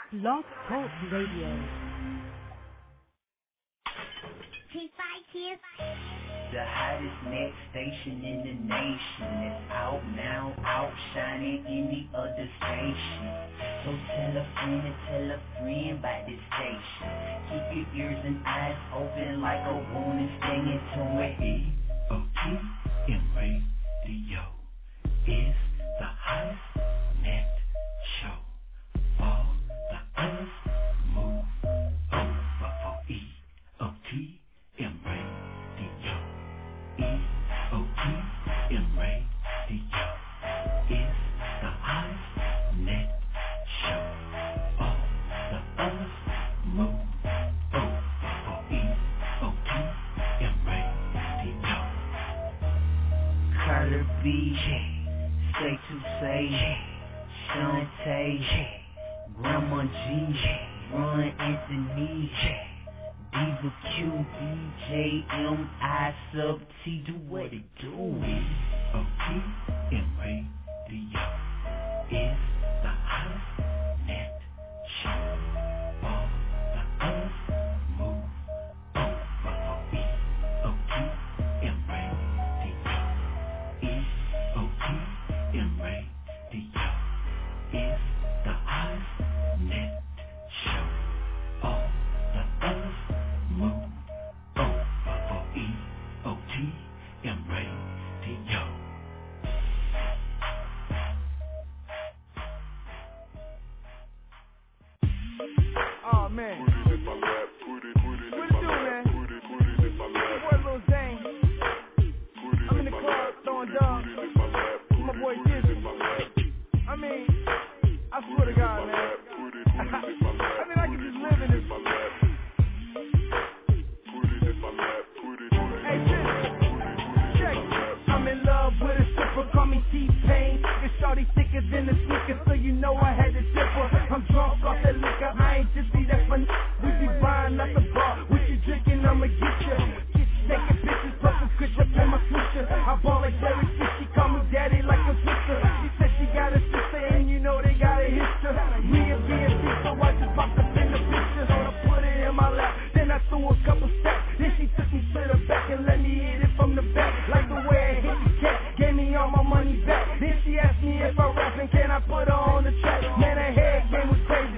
Blog Talk Radio. The hottest next station in the nation is out now, outshining any other station. So tell a friend about this station. Keep your ears and eyes open like a wound and stinging to it. EOTM Radio is the hottest net show. All the others move over for EOTM Radio. EOTM Radio is the hottest net show. All the others move over for EOTM Radio. Carter B, Say to Say, Shantae, Grandma G, Ron Anthony, Diva Q, DJ M, I sub T, do what it do. EOTM Radio is the hottest net show. All the others move over for EOTM Radio. EOTM Radio is the hottest net show. All the others move over for EOTM Radio. Oh man. Put it in my lap, put it what it do, man? Put it in my lap. Boy, Lil Zane. I'm in the club throwing dubs. My boy Dizzy. I mean, I swear to God, man. I mean, I can just live in this. Hey, check. I'm in love with a stripper, call me T-Pain. This shorty thicker than a sneaker, so you know I had to dip her. I'm drunk off that liquor, I ain't tipsy, that's my we be buying at the bar. What you drinking, I'ma get you. Taking pictures, puffin' Chris up in my future. I ball like Larry Fish, she call me daddy like a sister. She said she got a sister, and you know they got a history. Me and B&B, so I just popped up in the picture. So I put it in my lap, then I threw a couple steps. Then she took me to the back and let me hit it from the back. Like the way I hit the cat, gave me all my money back. Then she asked me if I rap and can I put her on the track. Man, her head game was crazy.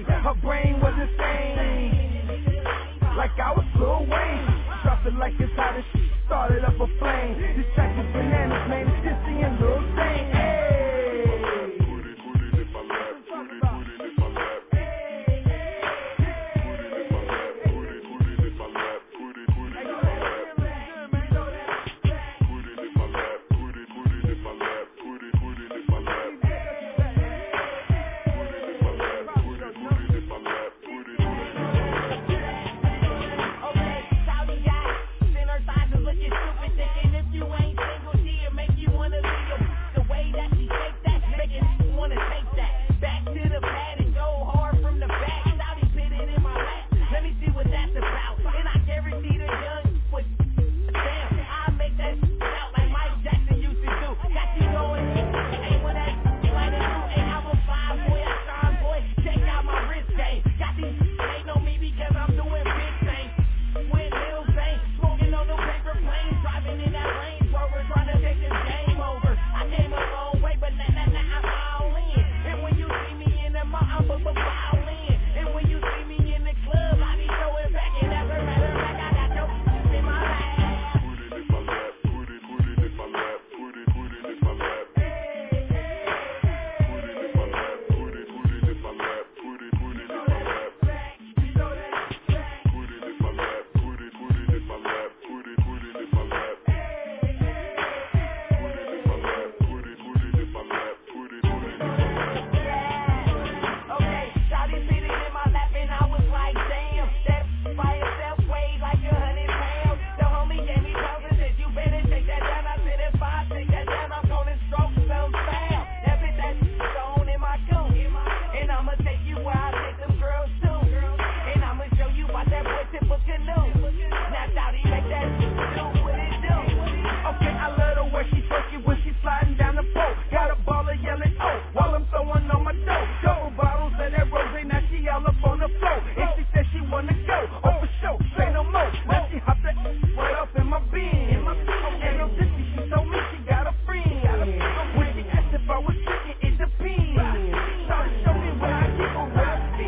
she all up on the floor. And she said she wanna go, oh for sure, say no more. Now she hopped that right up in my bin. And no dissy, she told me she got a friend. When she asked if I was tricking, it depends. Shawty show me where I keep on what I see.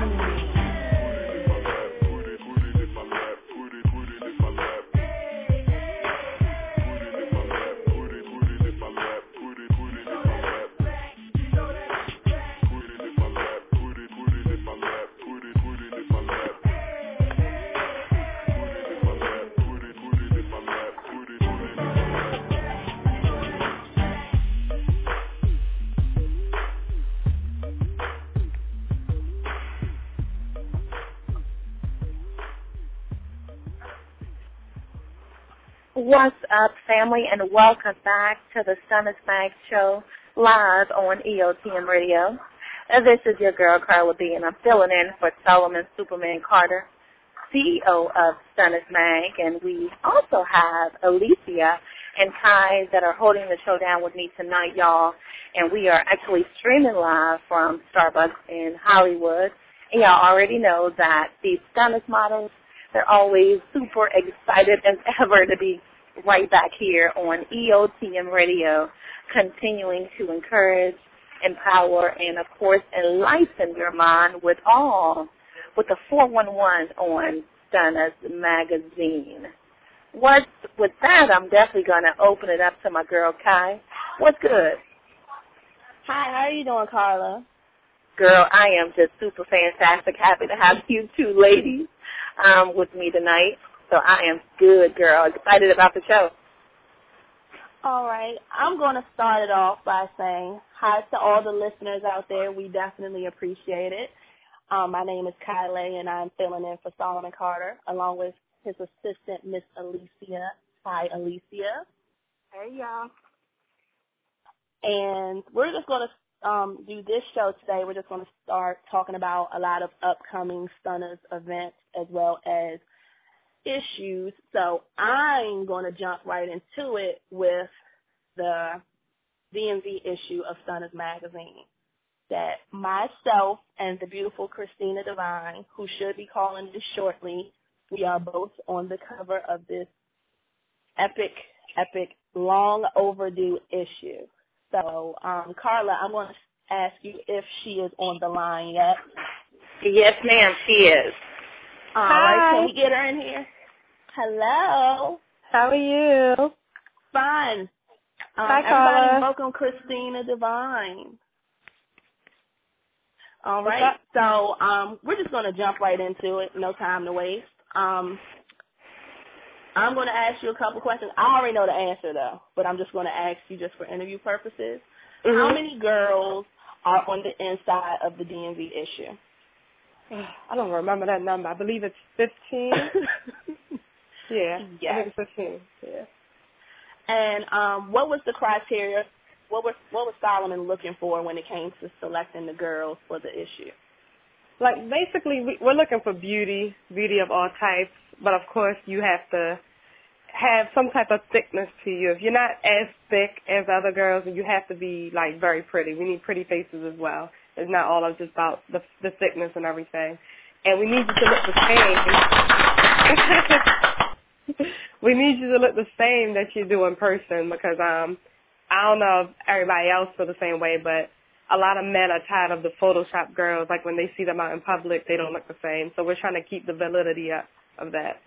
What's up, family, and welcome back to the Stunner's Mag Show live on EOTM Radio. This is your girl, Carla B, and I'm filling in for Solomon Superman Carter, CEO of Stunner's Mag, and we also have Alicia and Kai that are holding the show down with me tonight, y'all, and we are actually streaming live from Starbucks in Hollywood, and y'all already know that these Stunner's models, they're always super excited as ever to be right back here on EOTM Radio, continuing to encourage, empower, and, of course, enlighten your mind with the 411 on Stunner's Magazine. With that, I'm definitely going to open it up to my girl, Kai. What's good? Hi, how are you doing, Carla? Girl, I am just super fantastic. Happy to have you two ladies with me tonight. So I am good, girl. Excited about the show. All right. I'm going to start it off by saying hi to all the listeners out there. We definitely appreciate it. My name is Kylie, and I'm filling in for Solomon Carter, along with his assistant, Miss Alicia. Hi, Alicia. Hey, y'all. And we're just going to do this show today. We're just going to start talking about a lot of upcoming Stunners events as well as issues. So I'm going to jump right into it with the DMV issue of Stunners Magazine that myself and the beautiful Christina Divine, who should be calling this shortly, we are both on the cover of this epic, long overdue issue. So, Carla, I'm going to ask you if she is on the line yet. Yes, ma'am, she is. All right, can we get her in here? Hello. How are you? Fine. Hi, Carla. Everybody welcome Christina Divine. All right, so we're just going to jump right into it. No time to waste. I'm going to ask you a couple questions. I already know the answer, though, but I'm just going to ask you just for interview purposes. Mm-hmm. How many girls are on the inside of the DMV issue? I don't remember that number. I believe it's 15. Yeah, yes. I think it's 15. Yeah. And what was the criteria? What was Solomon looking for when it came to selecting the girls for the issue? Like, basically, we're looking for beauty of all types, but of course you have to have some type of thickness to you. If you're not as thick as other girls, you have to be, like, very pretty. We need pretty faces as well. It's not all just about the thickness and everything. And we need you to look the same. We need you to look the same that you do in person because I don't know if everybody else feels the same way, but a lot of men are tired of the Photoshop girls. Like when they see them out in public, they don't look the same. So we're trying to keep the validity up of that.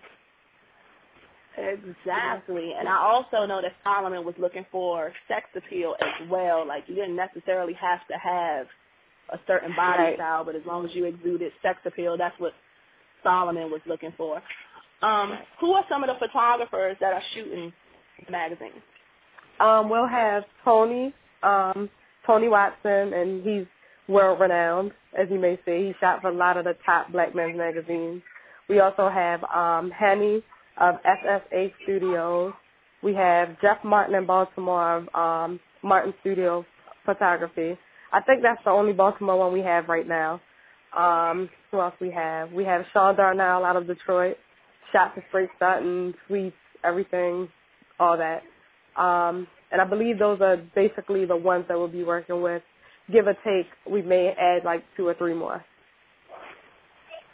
Exactly. And I also know that Solomon was looking for sex appeal as well. Like you didn't necessarily have to have a certain body style, but as long as you exuded sex appeal, that's what Solomon was looking for. Who are some of the photographers that are shooting the magazine? We'll have Tony Watson, and he's world-renowned, as you may see. He shot for a lot of the top black men's magazines. We also have Henny of SSA Studios. We have Jeff Martin in Baltimore of Martin Studio Photography. I think that's the only Baltimore one we have right now. Who else we have? We have Sean Darnell out of Detroit. Shot for Straight Sutton, Sweets, everything, all that. And I believe those are basically the ones that we'll be working with. Give or take, we may add like 2 or 3 more.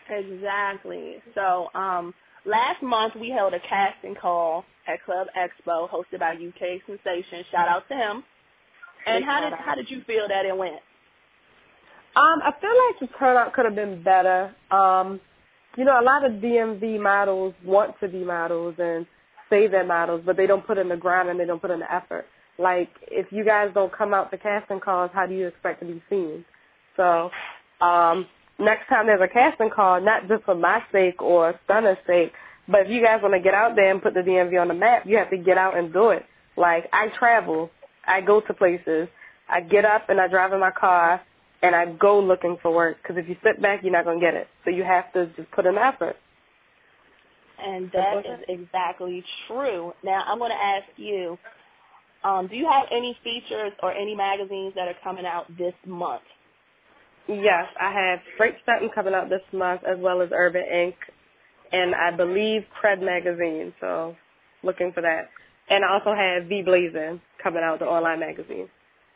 Exactly. So, last month we held a casting call at Club Expo hosted by UK Sensation. Shout out to him. And how did you feel that it went? I feel like the turnout could have been better. You know, a lot of DMV models want to be models and say they're models, but they don't put in the grind and they don't put in the effort. Like, if you guys don't come out to casting calls, how do you expect to be seen? So, next time there's a casting call, not just for my sake or Stunner's sake, but if you guys want to get out there and put the DMV on the map, you have to get out and do it. Like, I travel. I go to places. I get up and I drive in my car and I go looking for work, because if you sit back, you're not going to get it. So you have to just put in the effort. And that is exactly true. Now, I'm going to ask you, do you have any features or any magazines that are coming out this month? Yes, I have Straight Stunting coming out this month, as well as Urban Ink, and I believe Cred Magazine, so looking for that. And I also have V Blazing coming out, the online magazine.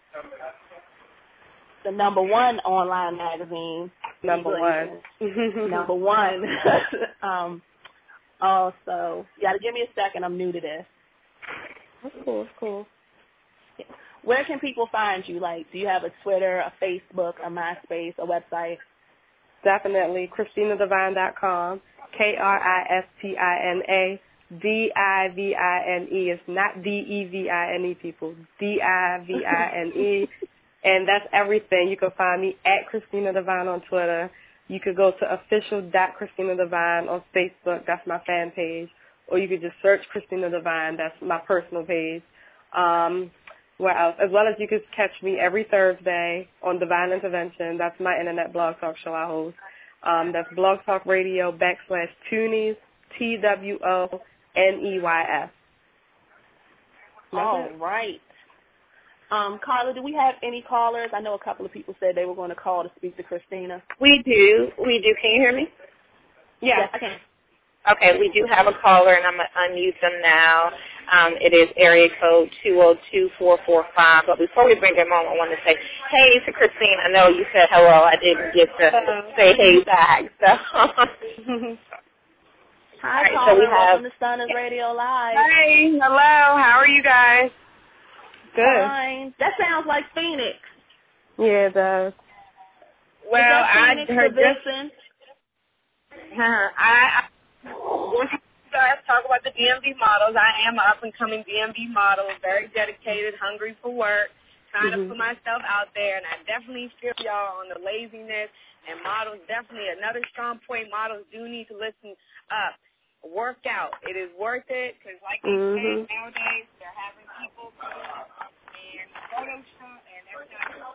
The number one online magazine. Number one. Number one. Also, you got to give me a second. I'm new to this. That's cool. That's cool. Where can people find you? Like, do you have a Twitter, a Facebook, a MySpace, a website? Definitely. ChristinaDivine.com. KristinaDivine. It's not DEVINE, people. DIVINE. And that's everything. You can find me at Christina Divine on Twitter. You could go to official.Christina Divine on Facebook. That's my fan page. Or you could just search Christina Divine. That's my personal page. Where else? As well as you could catch me every Thursday on Divine Intervention. That's my internet blog talk show I host. That's Blog Talk Radio /Twoneys, TWONEYS. All right. Carla, do we have any callers? I know a couple of people said they were going to call to speak to Christina. We do. Can you hear me? Yes, I can. Okay, we do have a caller, and I'm going to unmute them now. It is area code 202-445. But before we bring them on, I want to say hey to Christine. I know you said hello. I didn't get to say hey back. So. Hi, right, caller. so we have, welcome to Stunners Radio Live. Hey, hello. How are you guys? Good. Fine. That sounds like Phoenix. Yeah, it does. Well, I heard this. Once you guys talk about the DMV models, I am an up-and-coming DMV model, very dedicated, hungry for work, trying to put myself out there, and I definitely feel y'all on the laziness, and models definitely, another strong point, models do need to listen up. Work out. It is worth it, because like they say, nowadays, they're having people and Photoshop, and that's not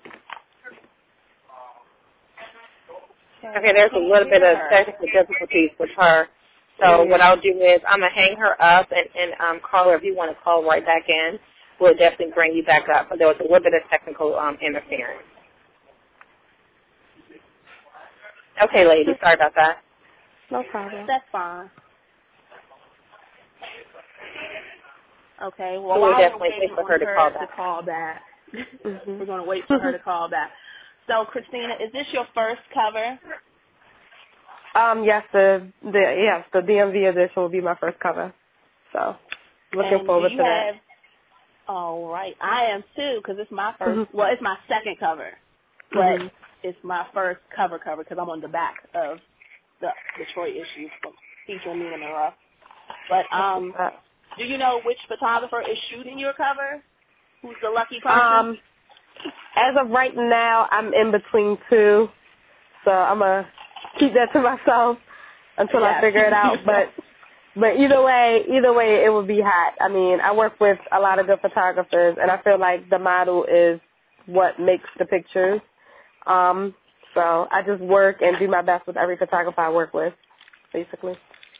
good. Okay, there's a little bit of technical difficulties with her. So what I'll do is I'm going to hang her up and call her if you want to call right back in. We'll definitely bring you back up. But there was a little bit of technical interference. Okay, lady, sorry about that. No problem. That's fine. Okay, well, we'll definitely wait for her to call back. We're going to wait for her to call back. So, Christina, is this your first cover? Yes, the DMV edition will be my first cover. So, looking forward to that. All right. I am too, because it's my first, well, it's my second cover. But it's my first cover because I'm on the back of the Detroit issue featuring Nina Monroe. But do you know which photographer is shooting your cover? Who's the lucky person? As of right now, I'm in between two, so I'm gonna keep that to myself until I figure it out. But either way, it will be hot. I mean, I work with a lot of good photographers, and I feel like the model is what makes the pictures. So I just work and do my best with every photographer I work with, basically.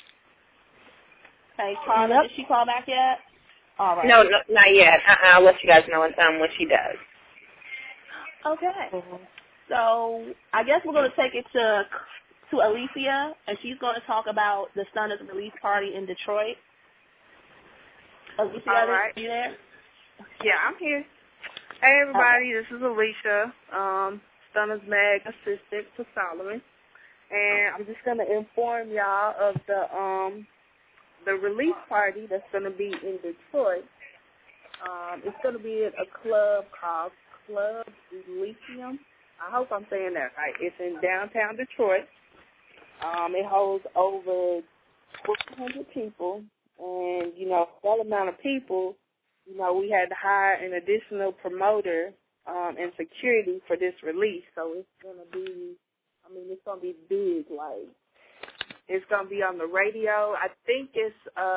Okay, Carla, did she call back yet? All right. No, not yet. I'll let you guys know when she does. Okay. So I guess we're going to take it to Alicia, and she's going to talk about the Stunners release party in Detroit. Alicia, are you there? Yeah, I'm here. Hey, everybody, This is Alicia, Stunners Mag assistant to Solomon. And I'm just gonna inform y'all of the release party that's gonna be in Detroit. It's gonna be at a club called Club Elysium. I hope I'm saying that right. It's in downtown Detroit. It holds over 1,400 people, and that amount of people, we had to hire an additional promoter and security for this release. So it's gonna be, it's gonna be big. Like, it's gonna be on the radio. I think it's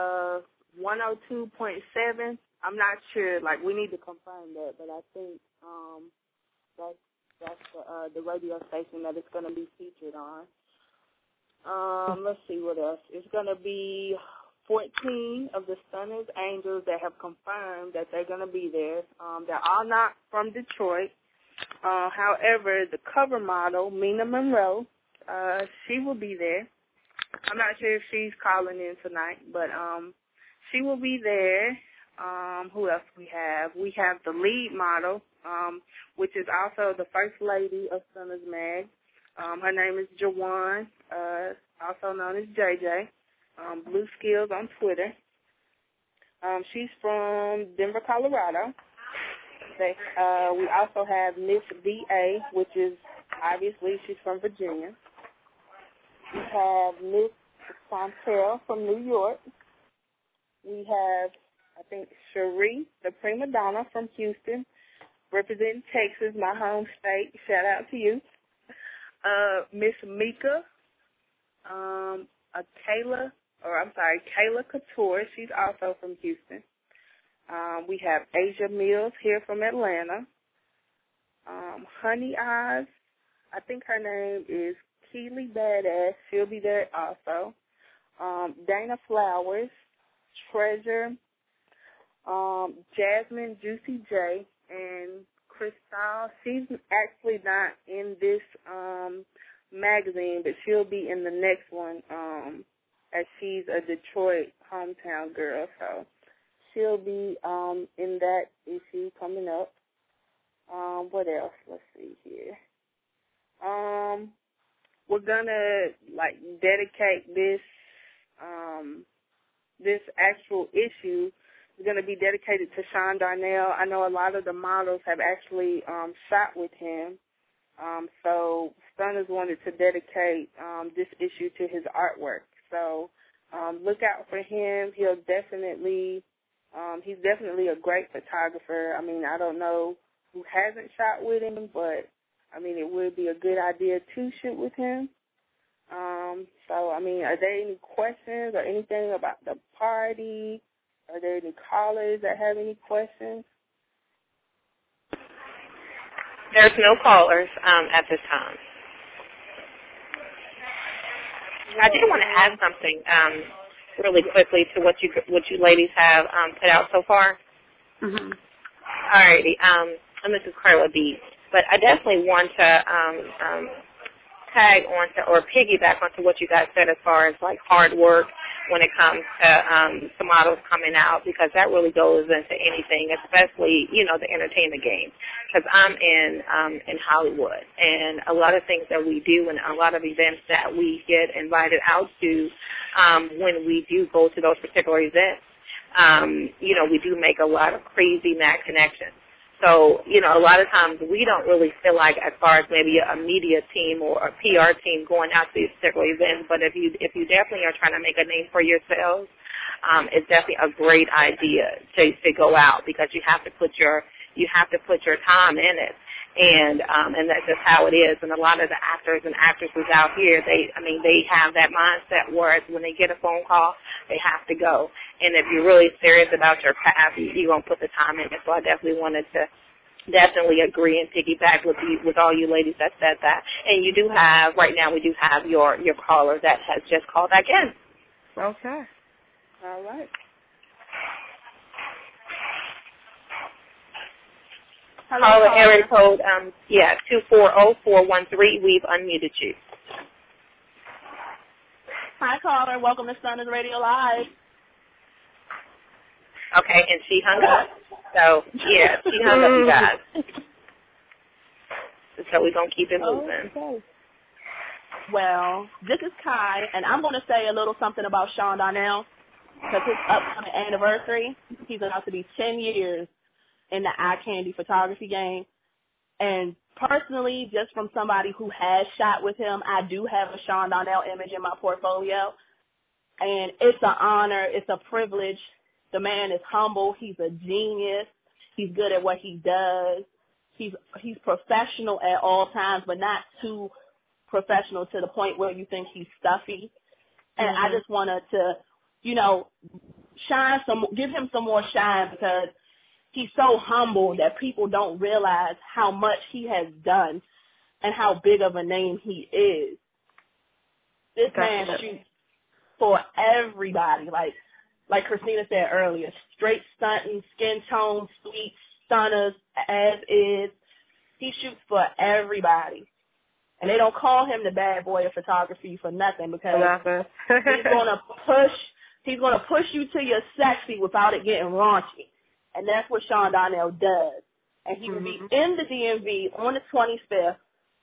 102.7. I'm not sure. Like, we need to confirm that, but I think that's the radio station that it's gonna be featured on. Let's see what else. It's going to be 14 of the Stunners Angels that have confirmed that they're going to be there. They're all not from Detroit. However, the cover model, Mina Monroe, she will be there. I'm not sure if she's calling in tonight, but she will be there. Who else we have? We have the lead model, which is also the first lady of Stunners Mag. Her name is Jawan, also known as JJ, Blue Skills on Twitter. She's from Denver, Colorado. We also have Miss V.A., which is, obviously, she's from Virginia. We have Miss Chantel from New York. We have, I think, Cherie, the prima donna from Houston, representing Texas, my home state. Shout out to you. Miss Mika, Kayla Couture. She's also from Houston. We have Asia Mills here from Atlanta. Honey Eyes, I think her name is Keely Badass. She'll be there also. Dana Flowers, Treasure, Jasmine Juicy J, and Crystal. She's actually not in this magazine, but she'll be in the next one, as she's a Detroit hometown girl. So she'll be in that issue coming up. What else? Let's see here. We're gonna dedicate this this actual issue. It's going to be dedicated to Sean Darnell. I know a lot of the models have actually shot with him. So Stunners wanted to dedicate this issue to his artwork. So look out for him. He's definitely a great photographer. I don't know who hasn't shot with him, but it would be a good idea to shoot with him. Are there any questions or anything about the party? Are there any callers that have any questions? There's no callers at this time. I did want to add something really quickly to what you ladies have put out so far. Mm-hmm. All righty. And this is Carla B. But I definitely want to tag onto or piggyback onto what you guys said as far as hard work when it comes to models coming out, because that really goes into anything, especially the entertainment game. Because I'm in Hollywood, and a lot of things that we do and a lot of events that we get invited out to, when we do go to those particular events, we do make a lot of crazy mad connections. So, a lot of times we don't really feel like, as far as maybe a media team or a PR team going out to these particular events, but if you definitely are trying to make a name for yourselves, it's definitely a great idea to go out, because you have to put your time in it. And that's just how it is. And a lot of the actors and actresses out here, they have that mindset where when they get a phone call, they have to go. And if you're really serious about your craft, you're going to put the time in it. So I definitely wanted to agree and piggyback with all you ladies that said that. And you do have, right now we do have your caller that has just called back in. Okay. All right. Caller area code 240413. We've unmuted you. Hi, caller. Welcome to Stunners Radio Live. Okay, and she hung up. So yeah, she hung up, you guys. So we're gonna keep it moving. Okay. Well, this is Kai, and I'm going to say a little something about Sean Donnell because his upcoming anniversary, he's about to be 10 years in the eye candy photography game. And personally, just from somebody who has shot with him, I do have a Sean Donnell image in my portfolio. And it's an honor. It's a privilege. The man is humble. He's a genius. He's good at what he does. He's professional at all times, but not too professional to the point where you think he's stuffy. And I just wanted to, give him some more shine because he's so humble that people don't realize how much he has done and how big of a name he is. This man shoots for everybody. Like Christina said earlier, straight stunting, skin tone, sweet, stunners, as is. He shoots for everybody. And they don't call him the bad boy of photography for nothing because he's gonna push you to your sexy without it getting raunchy. And that's what Sean Donnell does. And he will be in the DMV on the 25th.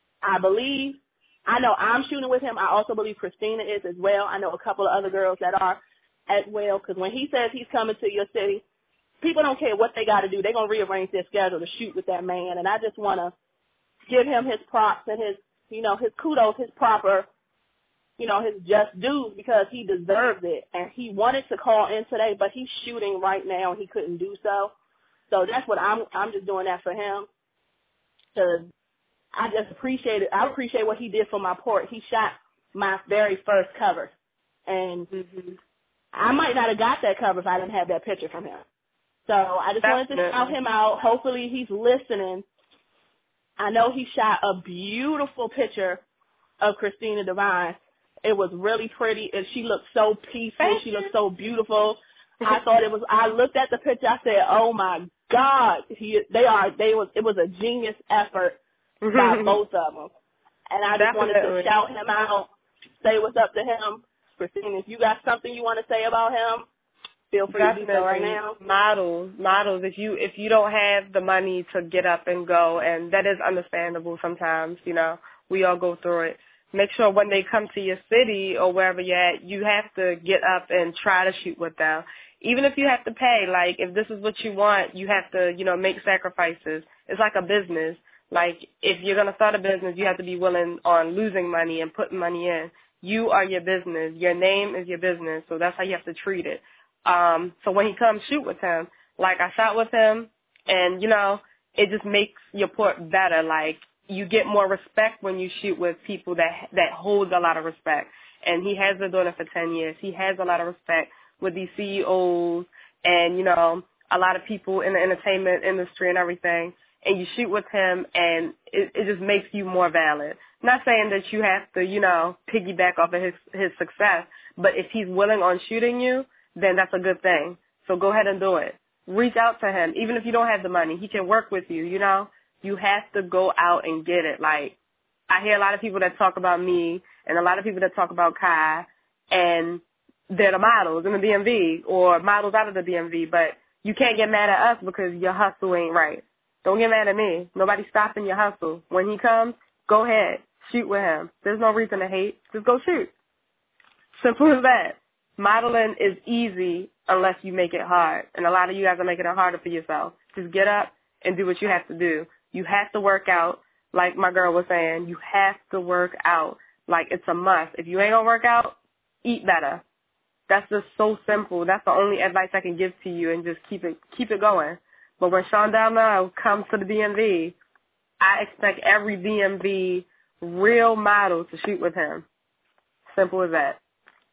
I know I'm shooting with him. I also believe Christina is as well. I know a couple of other girls that are as well. Because when he says he's coming to your city, people don't care what they got to do. They're going to rearrange their schedule to shoot with that man. And I just want to give him his props and his kudos, his proper, his just dues because he deserves it. And he wanted to call in today, but he's shooting right now and he couldn't do so. So that's what I'm just doing that for him. Because I just appreciate it. I appreciate what he did for my port. He shot my very first cover. And I might not have got that cover if I didn't have that picture from him. So I just wanted to shout him out. Hopefully he's listening. I know he shot a beautiful picture of Christina Divine. It was really pretty, and she looked so peaceful. She looked so beautiful. I looked at the picture. I said, "Oh my God, it was a genius effort by both of them." And I just wanted to shout him out, say what's up to him. Christina, if you got something you want to say about him, feel free to do so right now. Models. If you don't have the money to get up and go, and that is understandable sometimes, we all go through it. Make sure when they come to your city or wherever you're at, you have to get up and try to shoot with them. Even if you have to pay, like if this is what you want, you have to, make sacrifices. It's like a business. Like if you're going to start a business, you have to be willing on losing money and putting money in. You are your business. Your name is your business. So that's how you have to treat it. So when he comes shoot with him, like I shot with him and, it just makes your port better. Like you get more respect when you shoot with people that hold a lot of respect. And he has been doing it for 10 years. He has a lot of respect with these CEOs and, a lot of people in the entertainment industry and everything. And you shoot with him and it just makes you more valid. Not saying that you have to, piggyback off of his success, but if he's willing on shooting you, then that's a good thing. So go ahead and do it. Reach out to him. Even if you don't have the money, he can work with you, You have to go out and get it. Like, I hear a lot of people that talk about me and a lot of people that talk about Kai, and they're the models in the DMV or models out of the DMV, but you can't get mad at us because your hustle ain't right. Don't get mad at me. Nobody's stopping your hustle. When he comes, go ahead. Shoot with him. There's no reason to hate. Just go shoot. Simple as that. Modeling is easy unless you make it hard. And a lot of you guys are making it harder for yourself. Just get up and do what you have to do. You have to work out, like my girl was saying. You have to work out. Like it's a must. If you ain't gonna work out, eat better. That's just so simple. That's the only advice I can give to you, and just keep it going. But when Sean Donnell comes to the DMV, I expect every DMV real model to shoot with him. Simple as that.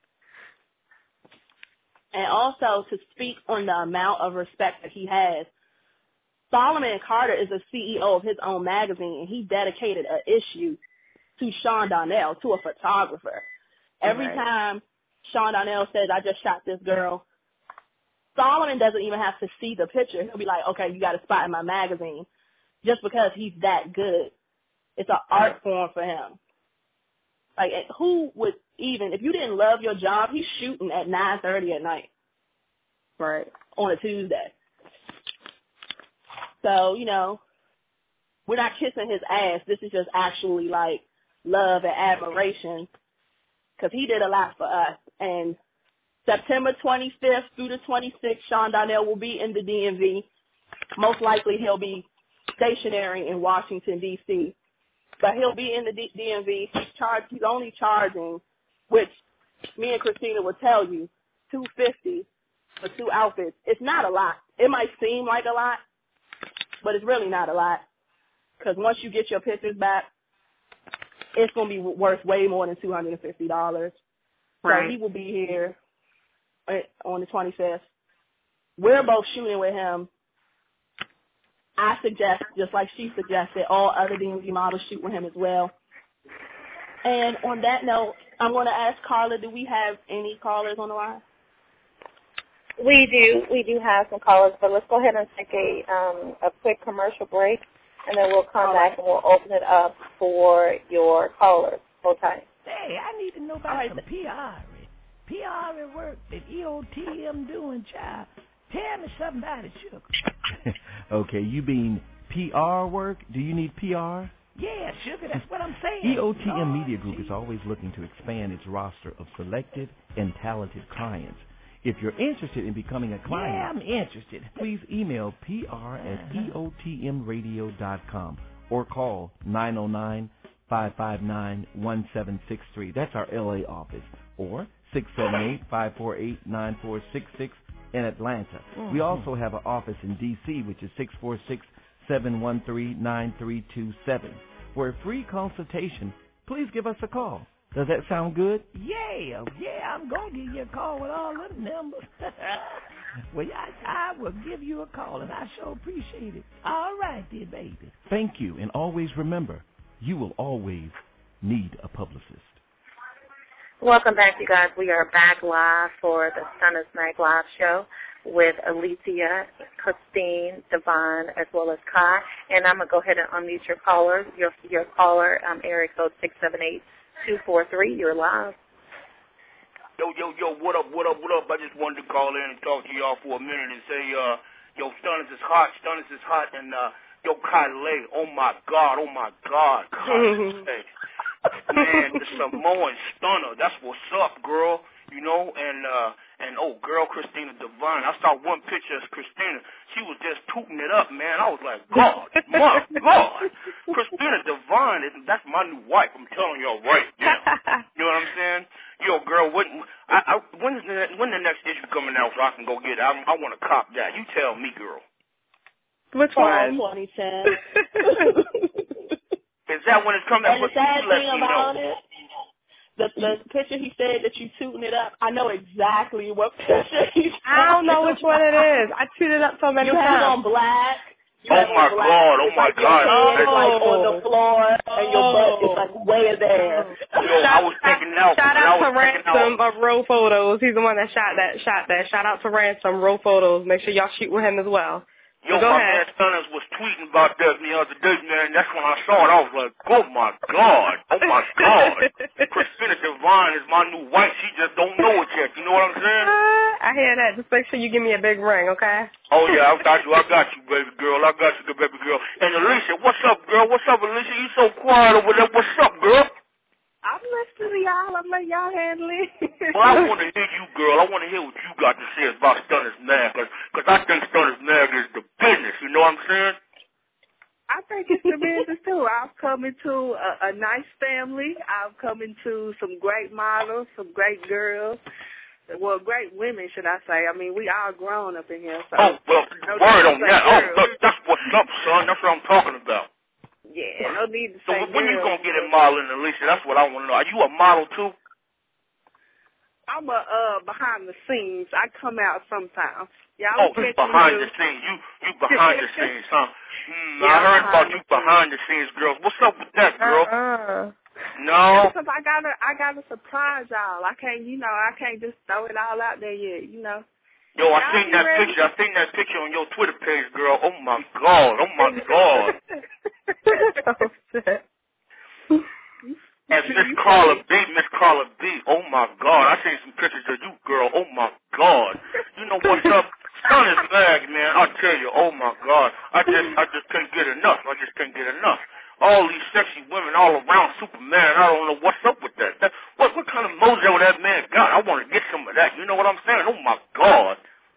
And also to speak on the amount of respect that he has, Solomon Carter is the CEO of his own magazine, and he dedicated an issue to Sean Donnell, to a photographer. Every time Sean Donnell says, I just shot this girl, Solomon doesn't even have to see the picture. He'll be like, okay, you got a spot in my magazine, just because he's that good. It's an art form for him. Like, who would even, if you didn't love your job, he's shooting at 9:30 at night. Right. On a Tuesday. So, we're not kissing his ass. This is just actually, like, love and admiration because he did a lot for us. And September 25th through the 26th, Sean Darnell will be in the DMV. Most likely he'll be stationary in Washington, D.C., but he'll be in the DMV. He's only charging, which me and Christina will tell you, $250 for 2 outfits. It's not a lot. It might seem like a lot, but it's really not a lot because once you get your pictures back, it's going to be worth way more than $250. Right. So he will be here on the 25th. We're both shooting with him. I suggest, just like she suggested, all other DMV models shoot with him as well. And on that note, I'm going to ask Carla, do we have any callers on the line? We do have some callers, but let's go ahead and take a quick commercial break, and then we'll come back and we'll open it up for your callers. Okay. Hey, I need to know about some PR. PR at work that EOTM doing, child. Tell me something about it, sugar. Okay, you mean PR work? Do you need PR? Yeah, sugar, that's what I'm saying. EOTM Media Group is always looking to expand its roster of selected and talented clients. If you're interested in becoming a client, yeah, I'm interested. Please email pr@eotmradio.com or call 909-559-1763. That's our LA office. Or 678-548-9466 in Atlanta. Mm-hmm. We also have an office in D.C., which is 646-713-9327. For a free consultation, please give us a call. Does that sound good? Yeah, I'm going to give you a call with all them numbers. Well, I will give you a call, and I sure appreciate it. All right, dear baby. Thank you, and always remember, you will always need a publicist. Welcome back, you guys. We are back live for the Stunner's Mag Live show with Alicia, Christine, Devon, as well as Kai. And I'm going to go ahead and unmute your caller, your caller, area code 678-243. You're live. Yo, what up? I just wanted to call in and talk to y'all for a minute and say, yo, Stunners is hot, and, yo, Kylie, oh my God, Kylie. Man, the Samoan Stunner, that's what's up, girl, you know, and girl, Christina Devine. I saw one picture of Christina. She was just tooting it up, man. I was like, God, my God. Christina Devine, that's my new wife. I'm telling y'all right now. You know what I'm saying? Yo, girl, when's the next issue coming out so I can go get it? I want to cop that. You tell me, girl. Which one? 2010. Is that when it's coming out? And the sad thing about it, the picture he said that you tooting it up, I know exactly what picture he's I don't know which one it is. I tooted up so many times. You have it on black. Oh my God! It's like your head is like on the floor and your butt is like way there. I was taking out. Shout out to Ransom of Row Photos. He's the one that shot that. Shout out to Ransom, Row Photos. Make sure y'all shoot with him as well. Yo, my man Stunners was tweeting about that the other day, man. That's when I saw it. I was like, oh my God. Christina Devine is my new wife. She just don't know it yet. You know what I'm saying? I hear that. Just make sure you give me a big ring, okay? Oh, yeah, I got you, baby girl. I got you, baby girl. And Alicia, what's up, girl? What's up, Alicia? You so quiet over there. What's up, girl? I'm listening to y'all. I'm letting y'all handle it. Well, I want to hear you, girl. I want to hear what you got to say about Stunner's Mag, because I think Stunner's Mag is the business. You know what I'm saying? I think it's the business, too. I've come into a nice family. I've come into some great models, some great girls. Well, great women, should I say. I mean, we all grown up in here. So word on that. That's what's up, son. That's what I'm talking about. Yeah, no need to say. So when girl, you gonna get in modeling, Alicia? That's what I want to know. Are you a model too? I'm a behind the scenes. I come out sometimes. Y'all behind the scenes. You behind the scenes, huh? I heard about you behind the scenes, girls. What's up with that, girl? No. Because I gotta surprise y'all. I can't just throw it all out there yet. You know. Yo, I seen that picture. I seen that picture on your Twitter page, girl. Oh my God. And Miss Carla B. Oh my God. I seen some pictures of you, girl. Oh my God. You know what's up? Stunner's Mag, man. I tell you. Oh my God. I just couldn't get enough. all these sexy women all around Superman. I don't know what's up with that. What kind of mojo that man got? I want to get some of that. You know what I'm saying? Oh, my God.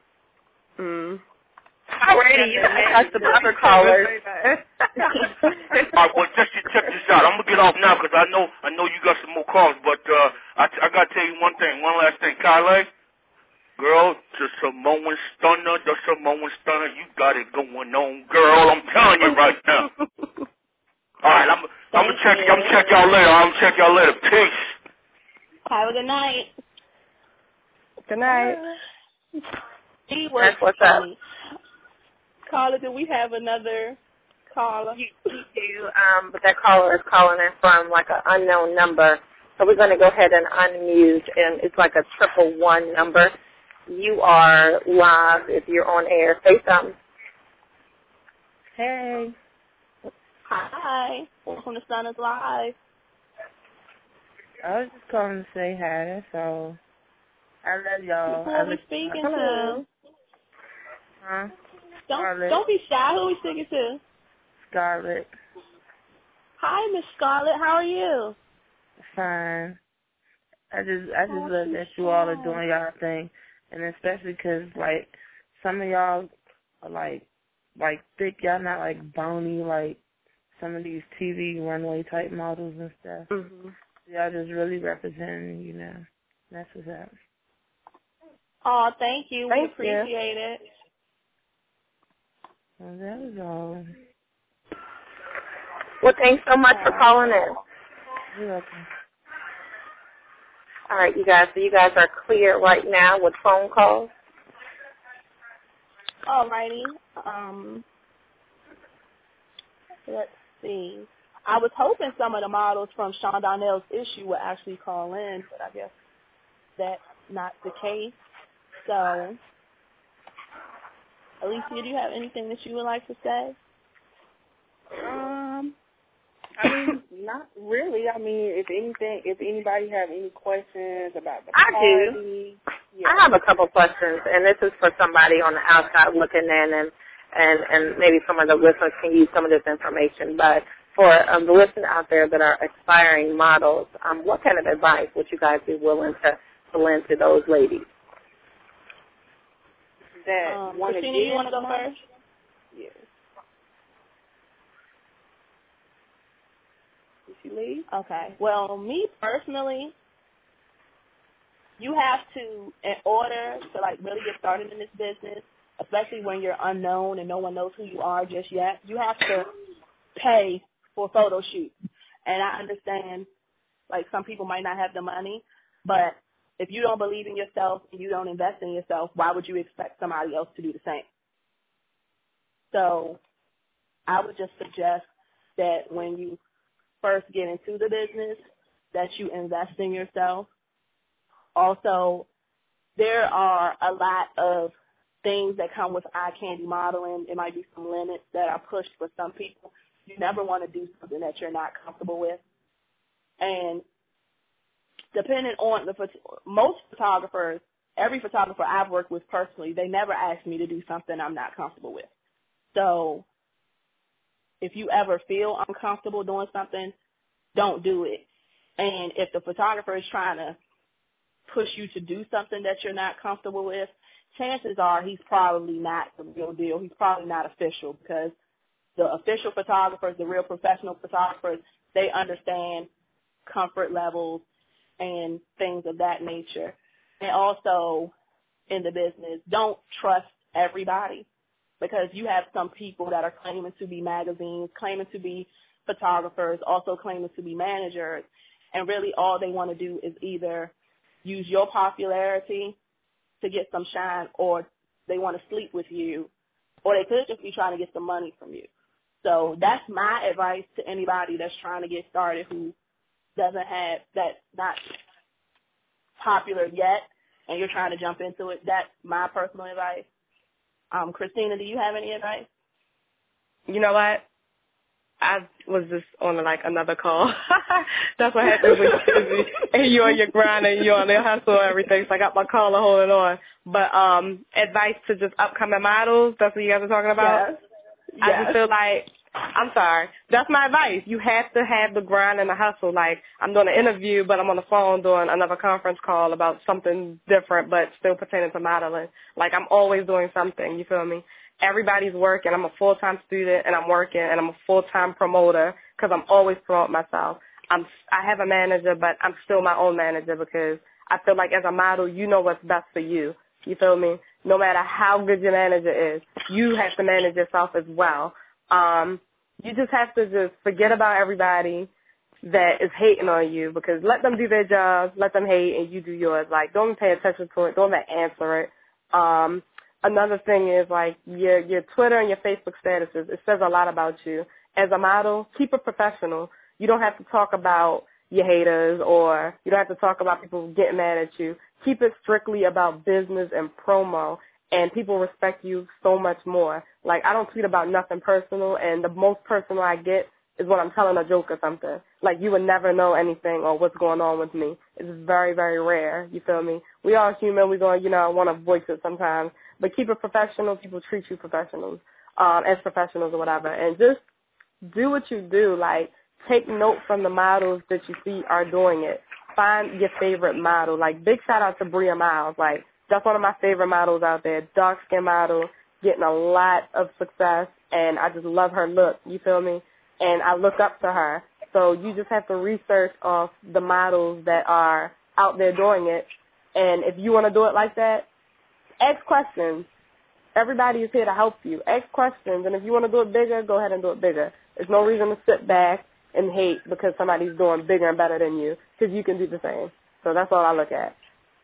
Alrighty, you guys got some other callers. All right, well, just check this out. I'm going to get off now because I know you got some more calls, but I got to tell you one last thing. Kylie, girl, just a moment stunner, you got it going on, girl. I'm telling you right now. All right, I'm going to check y'all later. Peace. Have a good night. Good night. That's what's up. Caller, do we have another caller? You do, but that caller is calling in from like an unknown number. So we're going to go ahead and unmute, and it's like a 111 number. You are live if you're on air. Say something. Hey. Hi. Welcome to Sun is Live. I was just calling to say hi, that's all. I love y'all. Who are we speaking to? Huh? Don't be shy. Who are we speaking to? Scarlett. Hi, Miss Scarlett. How are you? Fine. I just love that you all are doing y'all thing, and especially 'cause like some of y'all are like thick. Y'all not like bony like some of these TV runway type models and stuff. Mm-hmm. Y'all just really representing, you know. That's what's up. Oh, thank you. We Thank you. appreciate it. Well, that was all. Well, thanks so much for calling in. You're welcome. All right, you guys. So you guys are clear right now with phone calls. Alrighty. Let's see. I was hoping some of the models from Sean Donnell's issue would actually call in, but I guess that's not the case. So, Alicia, do you have anything that you would like to say? I mean, not really. I mean, if anybody have any questions about the I party. do. I have a couple questions, and this is for somebody on the outside looking in, and maybe some of the listeners can use some of this information. But for the listeners out there that are aspiring models, what kind of advice would you guys be willing to lend to those ladies? Christina, you want to go first? Yes. Did she leave? Okay. Well, me personally, you have to, in order to like really get started in this business, especially when you're unknown and no one knows who you are just yet, you have to pay for photo shoots. And I understand, like, some people might not have the money, but if you don't believe in yourself and you don't invest in yourself, why would you expect somebody else to do the same? So I would just suggest that when you first get into the business, that you invest in yourself. Also, there are a lot of things that come with eye candy modeling. It might be some limits that are pushed for some people. You never want to do something that you're not comfortable with. And depending on most photographers, every photographer I've worked with personally, they never ask me to do something I'm not comfortable with. So if you ever feel uncomfortable doing something, don't do it. And if the photographer is trying to push you to do something that you're not comfortable with, chances are he's probably not the real deal. He's probably not official, because the official photographers, the real professional photographers, they understand comfort levels and things of that nature. And also in the business, don't trust everybody, because you have some people that are claiming to be magazines, claiming to be photographers, also claiming to be managers, and really all they want to do is either use your popularity to get some shine, or they want to sleep with you, or they could just be trying to get some money from you. So that's my advice to anybody that's trying to get started who doesn't have, that's not popular yet, and you're trying to jump into it. That's my personal advice. Christina, do you have any advice? You know what? I was just on like another call. That's what happens when you're busy and you're on your grind and you're on the hustle and everything. So I got my caller holding on. But advice to just upcoming models, that's what you guys are talking about? Yes. I just feel like I'm sorry. That's my advice. You have to have the grind and the hustle. Like, I'm doing an interview, but I'm on the phone doing another conference call about something different, but still pertaining to modeling. Like, I'm always doing something, you feel me? Everybody's working. I'm a full-time student, and I'm working, and I'm a full-time promoter because I'm always promoting myself. I have a manager, but I'm still my own manager because I feel like as a model, you know what's best for you. You feel me? No matter how good your manager is, you have to manage yourself as well. You just have to just forget about everybody that is hating on you because let them do their jobs, let them hate, and you do yours. Like, don't pay attention to it. Don't answer it. Another thing is, like, your Twitter and your Facebook statuses, it says a lot about you. As a model, keep it professional. You don't have to talk about your haters or you don't have to talk about people getting mad at you. Keep it strictly about business and promo, and people respect you so much more. Like, I don't tweet about nothing personal, and the most personal I get is when I'm telling a joke or something. Like, you would never know anything or what's going on with me. It's very, very rare, you feel me? We all human. We going, want to voice it sometimes. But keep it professional. People treat you as professionals or whatever. And just do what you do. Like, take note from the models that you see are doing it. Find your favorite model. Like, big shout out to Bria Miles. Like, that's one of my favorite models out there. Dark skin model, getting a lot of success, and I just love her look. You feel me? And I look up to her. So you just have to research off the models that are out there doing it. And if you want to do it like that, ask questions. Everybody is here to help you. Ask questions. And if you want to do it bigger, go ahead and do it bigger. There's no reason to sit back and hate because somebody's doing bigger and better than you because you can do the same. So that's all I look at.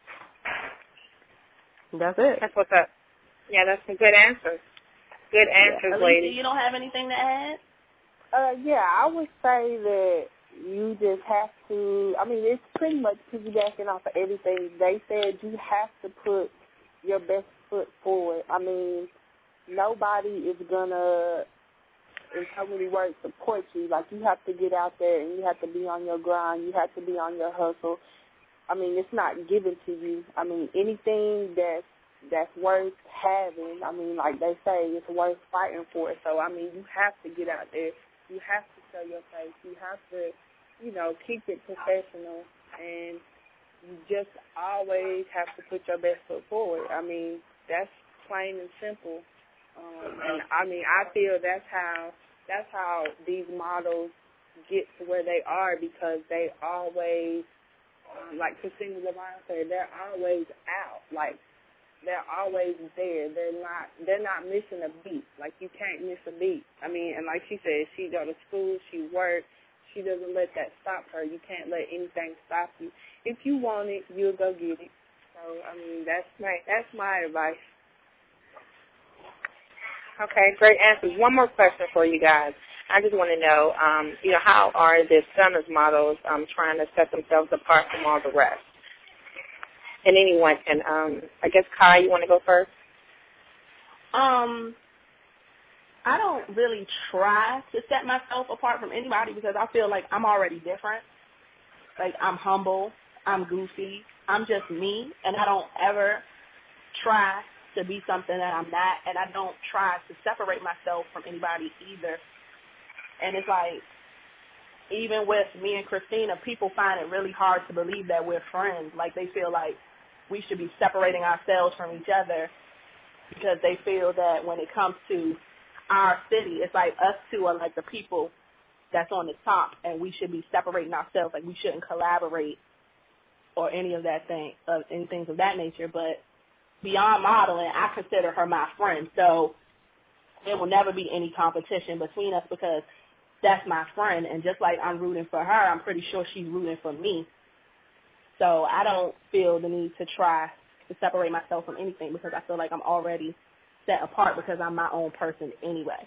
That's it. That's what's up. Yeah, that's some good answers. Good answers, lady. You don't have anything to add? Yeah, I would say that you just have to, it's pretty much piggybacking off of everything they said. You have to put your best foot forward. Nobody is going to, in so many words, support you. Like, you have to get out there and you have to be on your grind. You have to be on your hustle. It's not given to you. Anything that's worth having, like they say, it's worth fighting for. So, you have to get out there. You have to show your face. You have to, keep it professional. And you just always have to put your best foot forward. That's plain and simple. And, I feel that's how these models get to where they are because they always, like Christina Lamont said, they're always out. Like, they're always there. They're not missing a beat. Like, you can't miss a beat. And like she said, she go to school, she works, she doesn't let that stop her. You can't let anything stop you. If you want it, you'll go get it. So, that's my advice. Okay, great answers. One more question for you guys. I just want to know, how are the Stunners models trying to set themselves apart from all the rest? And anyone can, I guess, Kai, you want to go first? I don't really try to set myself apart from anybody because I feel like I'm already different. Like, I'm humble, I'm goofy, I'm just me, and I don't ever try to be something that I'm not, and I don't try to separate myself from anybody either. And it's like, even with me and Christina, people find it really hard to believe that we're friends. Like, they feel like we should be separating ourselves from each other because they feel that when it comes to our city, it's like us two are like the people that's on the top, and we should be separating ourselves. Like, we shouldn't collaborate or any of that thing, any things of that nature. But beyond modeling, I consider her my friend. So there will never be any competition between us because that's my friend. And just like I'm rooting for her, I'm pretty sure she's rooting for me. So I don't feel the need to try to separate myself from anything because I feel like I'm already set apart because I'm my own person anyway.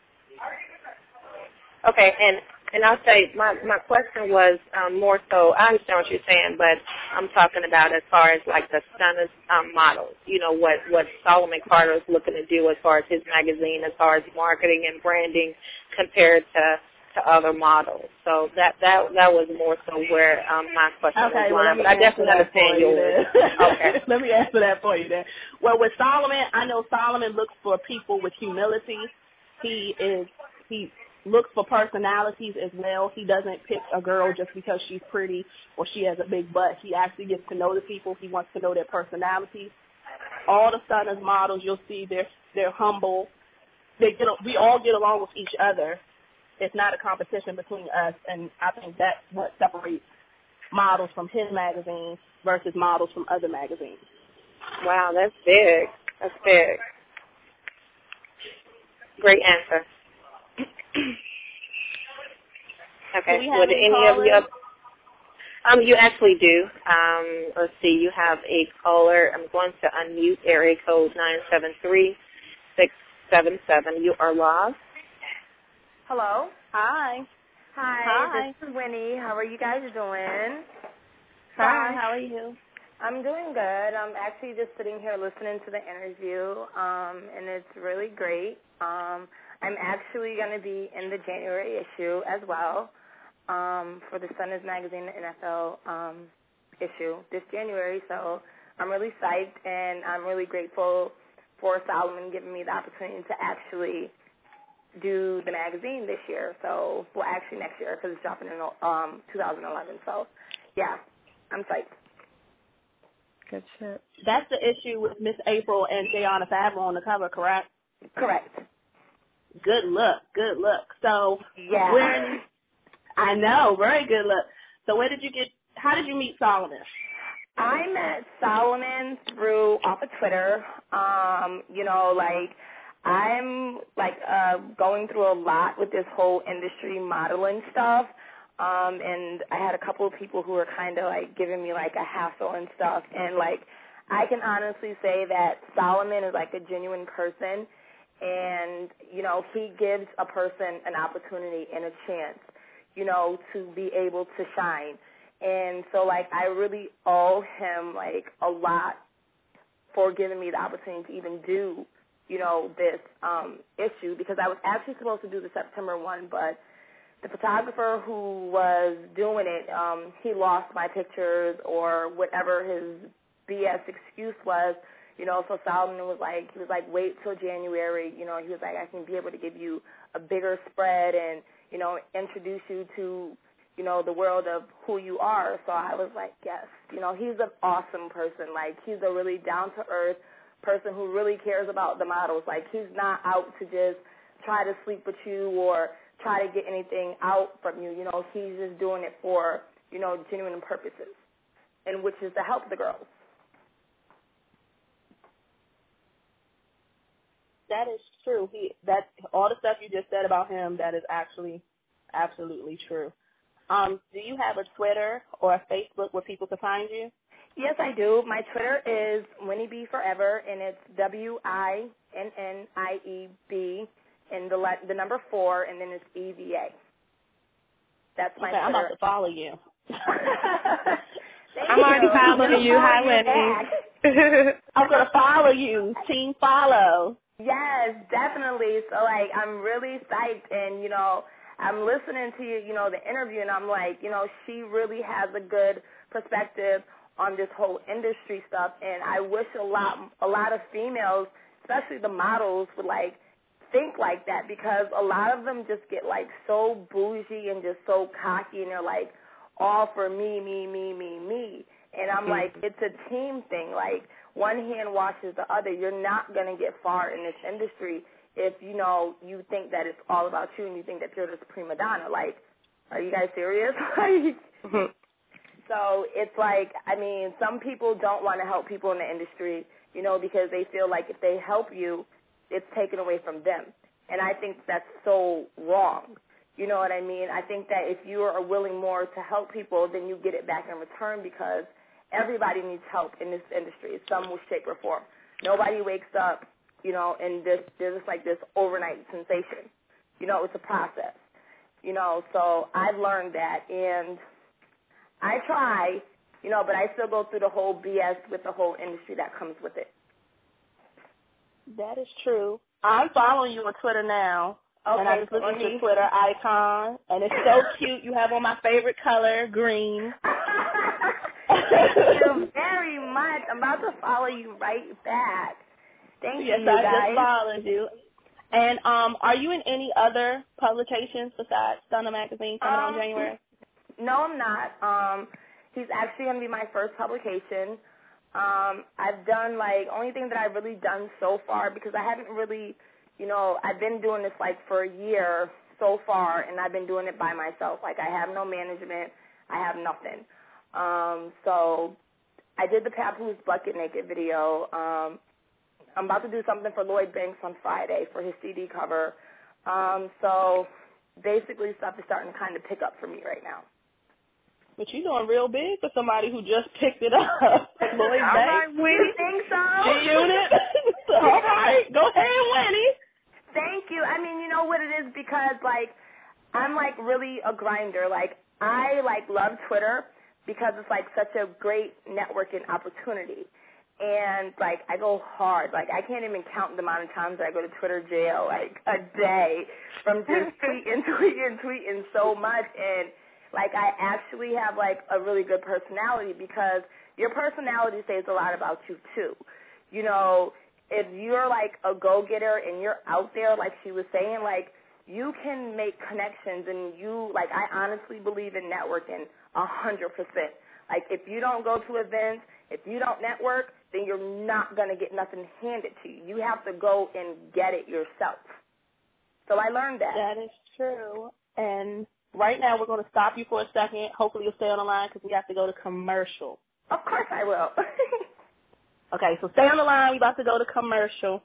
Okay, and I'll say my question was more so, I understand what you're saying, but I'm talking about as far as like the Stunners models, what Solomon Carter is looking to do as far as his magazine, as far as marketing and branding compared to other models. So that was more so where my question was going, but I definitely understand yours. Okay. Let me answer that for you then. Well, with Solomon, I know Solomon looks for people with humility. He looks for personalities as well. He doesn't pick a girl just because she's pretty or she has a big butt. He actually gets to know the people. He wants to know their personalities. All the Stunners models, you'll see they're humble. We all get along with each other. It's not a competition between us, and I think that's what separates models from his magazine versus models from other magazines. Wow, that's big. That's big. Great answer. Okay. Would any of you? You actually do. Let's see. You have a caller. I'm going to unmute area code 973-677. You are live. Hello. Hi. Hi. This is Winnie. How are you guys doing? Hi. How are you? I'm doing good. I'm actually just sitting here listening to the interview, and it's really great. I'm actually going to be in the January issue as well for the Stunners Magazine, the NFL issue this January. So I'm really psyched, and I'm really grateful for Solomon giving me the opportunity to actually do the magazine this year. So, well, actually next year because it's dropping in 2011. So, yeah, I'm psyched. Good shit. That's the issue with Miss April and Jayana Favreau on the cover, correct? Correct. Good look. So, yeah. I know, very good look. So how did you meet Solomon? I met Solomon off of Twitter. I'm going through a lot with this whole industry modeling stuff. And I had a couple of people who were kind of like giving me like a hassle and stuff. And like, I can honestly say that Solomon is like a genuine person. And, he gives a person an opportunity and a chance, to be able to shine. And so like, I really owe him like a lot for giving me the opportunity to even do, this issue, because I was actually supposed to do the September one, but the photographer who was doing it, he lost my pictures or whatever his BS excuse was, so Solomon was like, wait till January, he was like, I can be able to give you a bigger spread and, introduce you to, the world of who you are. So I was like, yes, he's an awesome person. Like, he's a really down-to-earth person who really cares about the models. Like, he's not out to just try to sleep with you or try to get anything out from you. He's just doing it for, genuine purposes, and which is to help the girls. That is true. All the stuff you just said about him, that is actually absolutely true. Do you have a Twitter or a Facebook where people can find you? Yes, I do. My Twitter is Winnie B Forever, and it's WINNIEB, and the number 4, and then it's EVA. That's my Twitter. I'm about to follow you. I'm already following you. Hi, Winnie. I'm going to follow you. Team follow. Yes, definitely. So, like, I'm really psyched, and, I'm listening to you, the interview, and I'm like, she really has a good perspective on this whole industry stuff, and I wish a lot of females, especially the models, would, like, think like that, because a lot of them just get, like, so bougie and just so cocky, and they're, like, all for me. And I'm like, it's a team thing. Like, one hand washes the other. You're not going to get far in this industry if, you think that it's all about you and you think that you're this prima donna. Like, are you guys serious? So it's like, I mean, some people don't want to help people in the industry, because they feel like if they help you, it's taken away from them. And I think that's so wrong. You know what I mean? I think that if you are willing more to help people, then you get it back in return, because everybody needs help in this industry, some way, shape, or form. Nobody wakes up, and there's just like this overnight sensation. It's a process. So I've learned that, and I try, but I still go through the whole BS with the whole industry that comes with it. That is true. I'm following you on Twitter now. Okay, and I just looked at your Twitter icon, and it's so cute. You have on my favorite color, green. Thank you very much. I'm about to follow you right back. Thank you, guys. Yes, I just followed you. And are you in any other publications besides Stunner Magazine coming on January? No, I'm not. He's actually going to be my first publication. I've done, only thing that I've really done so far, because I haven't really, I've been doing this, for a year so far, and I've been doing it by myself. I have no management. I have nothing. So I did the Papoose Bucket Naked video. I'm about to do something for Lloyd Banks on Friday for his CD cover. So basically stuff is starting to kind of pick up for me right now. But you're doing real big for somebody who just picked it up. Lloyd Banks. You think so? G-Unit. All right. Go ahead, Winnie. Thank you. I mean, you know what it is? Because, I'm, really a grinder. I, love Twitter because it's, such a great networking opportunity. And, I go hard. I can't even count the amount of times that I go to Twitter jail, a day from just tweeting so much. And, I actually have, a really good personality, because your personality says a lot about you, too. If you're, a go-getter and you're out there, like she was saying, you can make connections, and you, I honestly believe in networking 100%. If you don't go to events, if you don't network, then you're not going to get nothing handed to you. You have to go and get it yourself. So I learned that. That is true. And right now we're going to stop you for a second. Hopefully you'll stay on the line because we have to go to commercial. Of course I will. Okay, so stay on the line. We're about to go to commercial.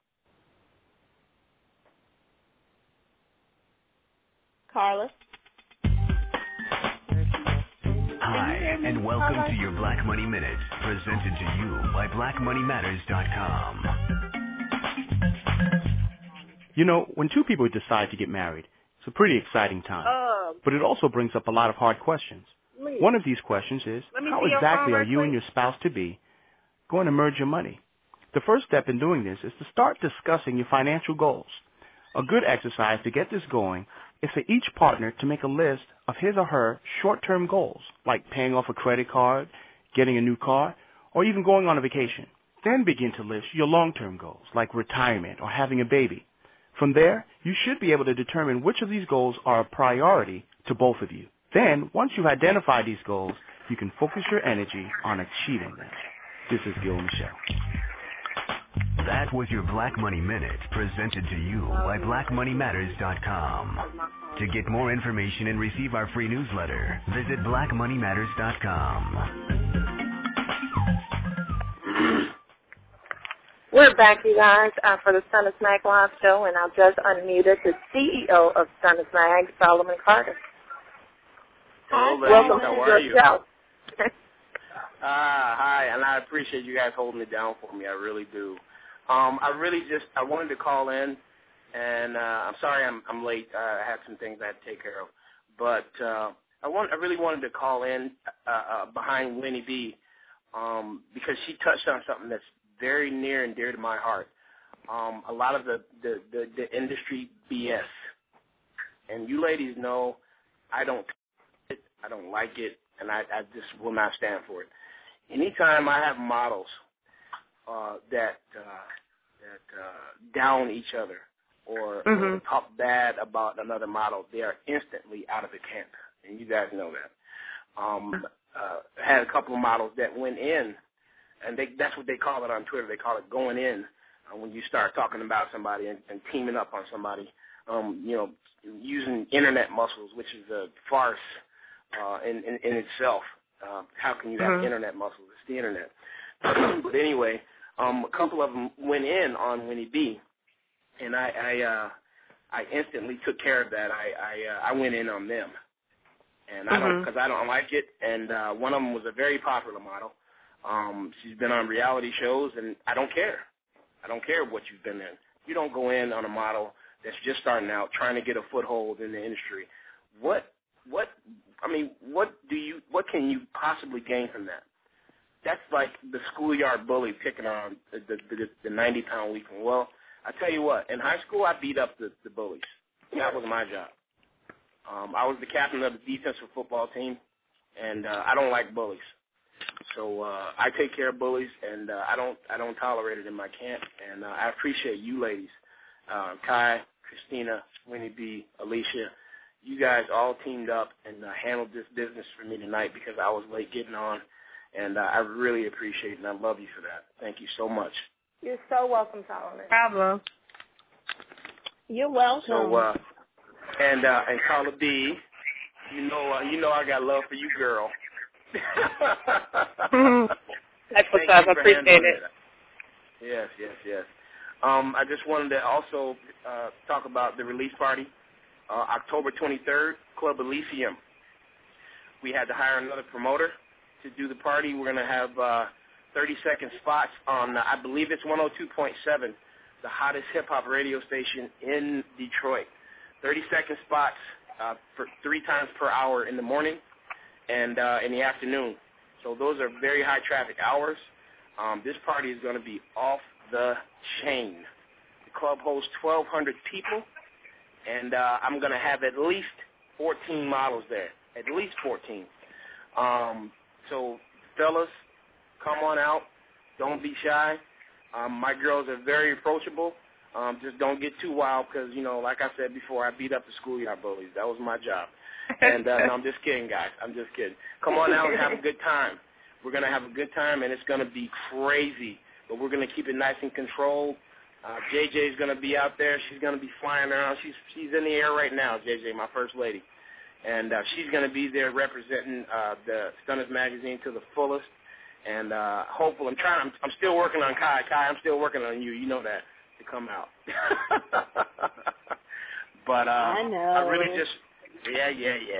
Carla. Hi, and welcome to your Black Money Minute, presented to you by BlackMoneyMatters.com. When two people decide to get married, it's a pretty exciting time. But it also brings up a lot of hard questions. One of these questions is, how exactly are you and your spouse-to-be going to merge your money? The first step in doing this is to start discussing your financial goals. A good exercise to get this going is for each partner to make a list of his or her short-term goals, like paying off a credit card, getting a new car, or even going on a vacation. Then begin to list your long-term goals, like retirement or having a baby. From there, you should be able to determine which of these goals are a priority to both of you. Then, once you've identified these goals, you can focus your energy on achieving them. This is Gil Michelle. That was your Black Money Minute, presented to you by BlackMoneyMatters.com. To get more information and receive our free newsletter, visit BlackMoneyMatters.com. We're back, you guys, for the Stunner Mag Live show, and I've just unmuted the CEO of Stunner Mag, Solomon Carter. Hello, welcome how to are your you? show. Hi, and I appreciate you guys holding it down for me. I really do. I wanted to call in, and I'm sorry I'm late. I had some things I had to take care of, but I really wanted to call in behind Winnie B, because she touched on something that's very near and dear to my heart. A lot of the industry BS, and you ladies know I don't like it, and I just will not stand for it. Anytime I have models that down each other or talk bad about another model, they are instantly out of the camp, and you guys know that. Had a couple of models that went in, and that's what they call it on Twitter. They call it going in when you start talking about somebody and teaming up on somebody, using internet muscles, which is a farce in itself. How can you have internet muscles? It's the internet. But anyway, a couple of them went in on Winnie B, and I instantly took care of that. I went in on them, and because I don't like it. And one of them was a very popular model. She's been on reality shows, and I don't care. I don't care what you've been in. You don't go in on a model that's just starting out, trying to get a foothold in the industry. What can you possibly gain from that? That's like the schoolyard bully picking on the 90-pound weakling. Well, I tell you what, in high school I beat up the bullies. That was my job. I was the captain of the defensive football team, and I don't like bullies. So I take care of bullies, and I don't tolerate it in my camp. And I appreciate you ladies, Kai, Christina, Winnie B., Alicia, you guys all teamed up and handled this business for me tonight because I was late getting on, and I really appreciate it, and I love you for that. Thank you so much. You're so welcome, Solomon. Problem. You're welcome. So, and Carla B., you know I got love for you, girl. That's what's up. I appreciate it. Yes. I just wanted to also talk about the release party. October 23rd, Club Elysium. We had to hire another promoter to do the party. We're going to have 30-second spots on, I believe it's 102.7, the hottest hip-hop radio station in Detroit. 30-second spots for 3 times per hour in the morning and in the afternoon. So those are very high traffic hours. This party is going to be off the chain. The club hosts 1,200 people, and I'm going to have at least 14 models there, at least 14. So, fellas, come on out. Don't be shy. My girls are very approachable. Just don't get too wild because, like I said before, I beat up the schoolyard bullies. That was my job. And no, I'm just kidding, guys. I'm just kidding. Come on out and have a good time. We're going to have a good time, and it's going to be crazy. But we're going to keep it nice and controlled. JJ's going to be out there. She's going to be flying around. She's in the air right now, JJ, my first lady. And she's going to be there representing the Stunners magazine to the fullest. And hopefully, I'm still working on Kai. Kai, I'm still working on you. You know that, to come out. But I know. I really just, yeah.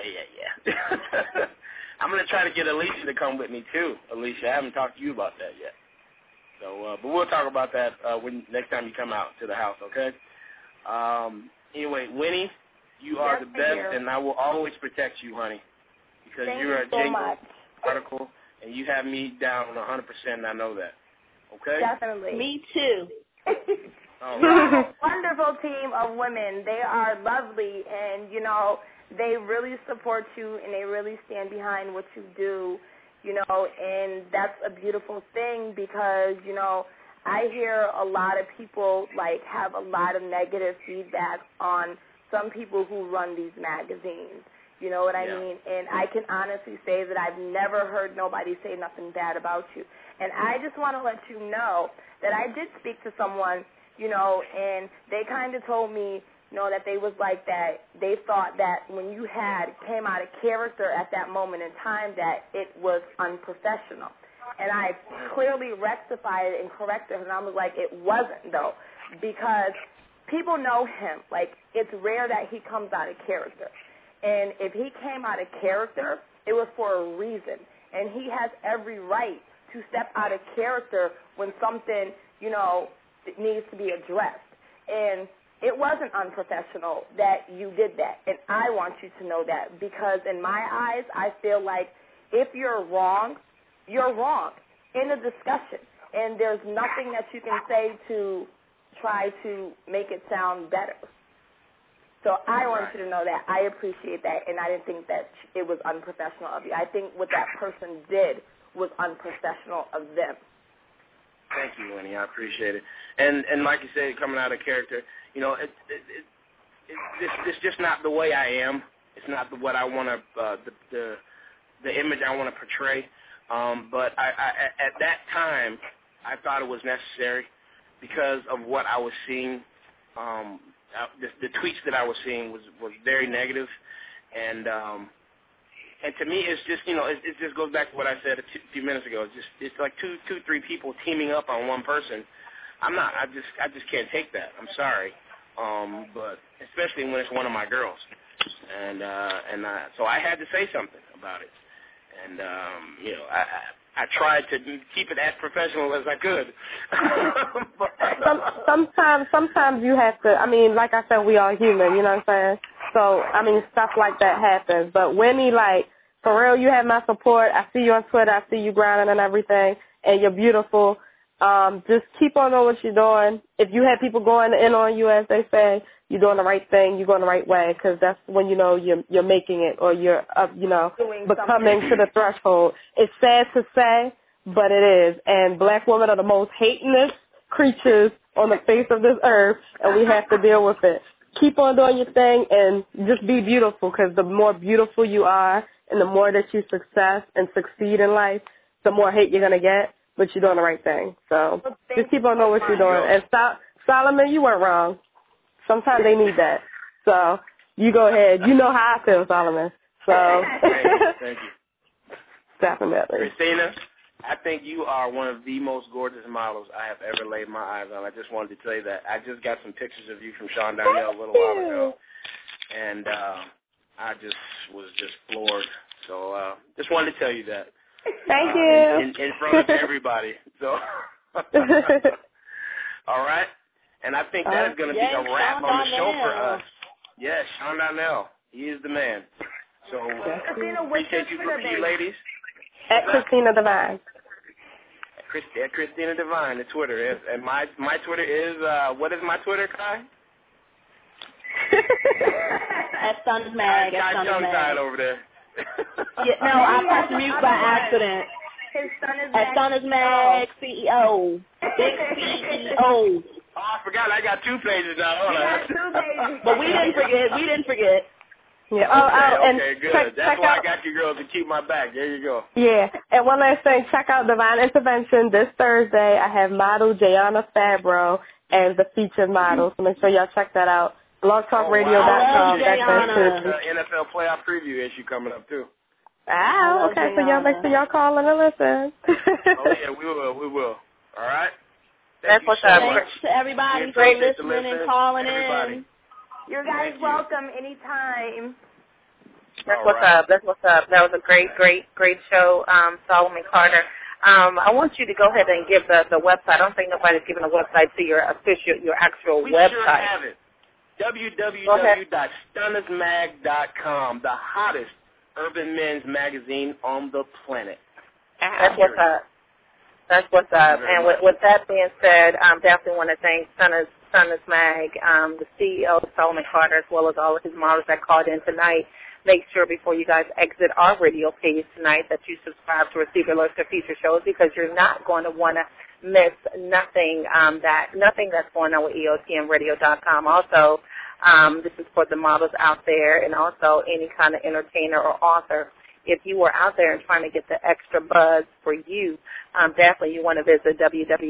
I'm going to try to get Alicia to come with me, too. Alicia, I haven't talked to you about that yet. So, but we'll talk about that when next time you come out to the house, okay? Anyway, Winnie, you are the best, and I will always protect you, honey, because you're a genuine article, and you have me down 100%, and I know that. Okay? Definitely. Me too. You're a wonderful team of women. They are lovely, and, they really support you, and they really stand behind what you do. And that's a beautiful thing because, I hear a lot of people, have a lot of negative feedback on some people who run these magazines. You know what I mean? And I can honestly say that I've never heard nobody say nothing bad about you. And I just want to let you know that I did speak to someone, and they kind of told me, that they was like that. They thought that when you came out of character at that moment in time that it was unprofessional. And I clearly rectified it and corrected it, and I was like, it wasn't, though, because people know him. It's rare that he comes out of character. And if he came out of character, it was for a reason. And he has every right to step out of character when something, needs to be addressed. And it wasn't unprofessional that you did that, and I want you to know that because in my eyes, I feel like if you're wrong, you're wrong in a discussion, and there's nothing that you can say to try to make it sound better. So I want you to know that. I appreciate that, and I didn't think that it was unprofessional of you. I think what that person did was unprofessional of them. Thank you, Winnie. I appreciate it. And like you said, coming out of character, it's just not the way I am. It's not what I want to, the image I want to portray. But I at that time, I thought it was necessary because of what I was seeing. The tweets that I was seeing was very negative, and to me, it's just it just goes back to what I said a few minutes ago. It's like two, 3 people teaming up on one person. I just can't take that. I'm sorry, but especially when it's one of my girls, so I had to say something about it, and I tried to keep it as professional as I could. Sometimes you have to. Like I said, we are human. You know what I'm saying? So stuff like that happens. But Winnie, for real, you have my support. I see you on Twitter. I see you grinding and everything, and you're beautiful. Just keep on doing what you're doing. If you have people going in on you, as they say, you're doing the right thing. You're going the right way, because that's when you're making it, or you're becoming to the threshold. It's sad to say, but it is. And black women are the most hatingest creatures on the face of this earth, and we have to deal with it. keep on doing your thing and just be beautiful, because the more beautiful you are and the more that you succeed in life, the more hate you're going to get, but you're doing the right thing. So just keep on doing what you're doing. And Solomon, you weren't wrong. Sometimes they need that. So you go ahead. You know how I feel, Solomon. So Thank you. Definitely. Christina, I think you are one of the most gorgeous models I have ever laid my eyes on. I just wanted to tell you that. I just got some pictures of you from Sean Darnell a little while ago, and I just was floored. So just wanted to tell you that. Thank you. In front of everybody. So, all right. And I think that is going to be a wrap on the show for us. Yes, Sean Darnell. He is the man. So appreciate you ladies. At Christina Divine. At Christina Divine, the Twitter. And my Twitter is, what is my Twitter, Kai? At Stunner's Mag. At Stunner's Mag. Over there. Yeah, no, I pressed mute by accident. At Stunner's Mag, CEO. Big CEO. Oh, I forgot. I got 2 pages now. Hold on. But we didn't forget. Yeah. Okay, good. That's why I got you girls to keep my back. There you go. Yeah. And one last thing, check out Divine Intervention this Thursday. I have model Jayana Fabro as the featured model, so make sure y'all check that out. BlogTalkRadio.com. NFL playoff preview issue coming up too. Okay. So y'all make sure y'all call and listen. Oh yeah, we will. All right. That's what's up. Thanks to everybody for listening and calling in. You guys welcome anytime. That's what's up. That's what's up. That was a great show, Solomon Carter. I want you to go ahead and give the website. I don't think nobody's given a website to your actual we website. We sure have it. www.stunnersmag.com, the hottest urban men's magazine on the planet. That's what's up. That's what's up. And with that being said, I definitely want to thank Stunner's Mag, the CEO, Solomon Carter, as well as all of his models that called in tonight. Make sure before you guys exit our radio page tonight that you subscribe to receive alerts to future shows, because you're not going to want to miss nothing that's going on with EOTMRadio.com. Also, this is for the models out there and also any kind of entertainer or author. If you are out there and trying to get the extra buzz for you, definitely you want to visit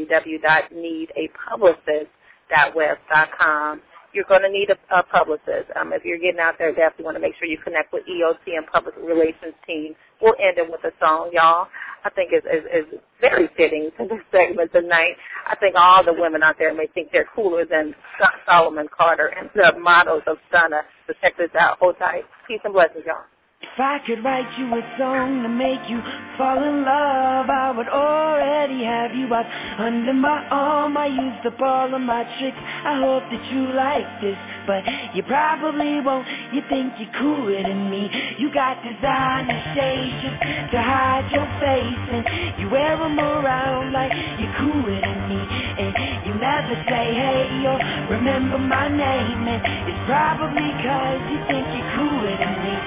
www.needapublicist.web.com. You're going to need a publicist. If you're getting out there, definitely want to make sure you connect with EOT and Public Relations team. We'll end it with a song, y'all. I think is very fitting to this segment tonight. I think all the women out there may think they're cooler than Solomon Carter and the models of Stunner. So check this out. Hold tight. Peace and blessings, y'all. If I could write you a song to make you fall in love, I would already have you up under my arm. I used up all of my tricks. I hope that you like this, but you probably won't. You think you're cooler than me. You got designer shades just to hide your face, and you wear them around like you're cooler than me. And you never say, hey, yo, remember my name, and it's probably 'cause you think you're cooler than me.